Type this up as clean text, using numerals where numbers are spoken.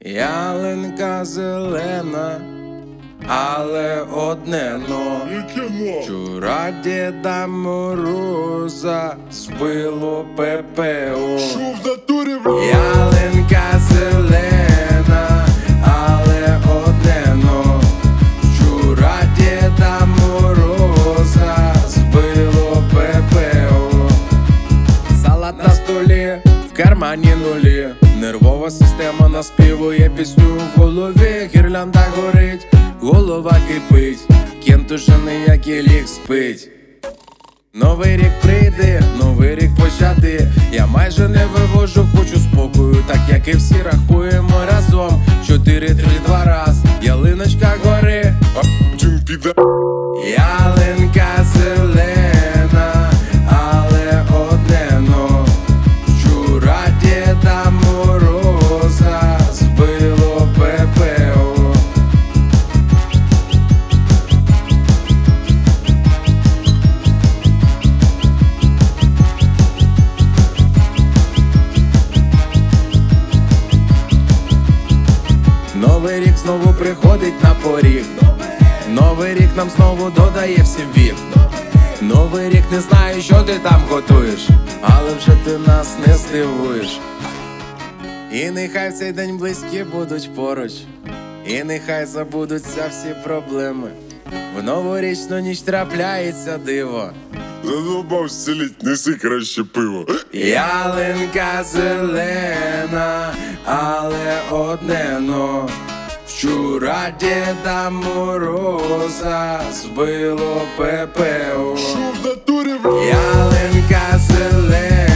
Ялинка зелена, але одне но. Яке но? Вчора Діда Мороза збило ППО. Що в натурі, бля? Ялинка зелена, але одне но. Вчора Діда Мороза збило ППО. Салат на столі, в кармані нулі. Нервова система наспівує пісню в голові. Гірлянда горить, голова кипить. Кент уже ніякий ліг спить. Новий рік прийде, новий рік почати. Я майже не вивожу, хочу спокою, так як і всі рахуємо разом. 4, 3, 2 раз, ялиночка гори. Джин піде. Ялинка зелена, але одне но. Вчора Діда Мороза збило ППО. Новий рік знову приходить на поріг. Новий рік нам знову додає всім вік. Новий рік не знаю, що ти там готуєш, але вже ти нас не здивуєш. І нехай в цей день близькі будуть поруч, і нехай забудуться всі проблеми. В новорічну ніч трапляється диво. Задовбав зціліть, неси краще пиво. Ялинка зелена, але одне но. Вчора Діда Мороза збило ППО. Що в натурі, бля? Ялинка зелена,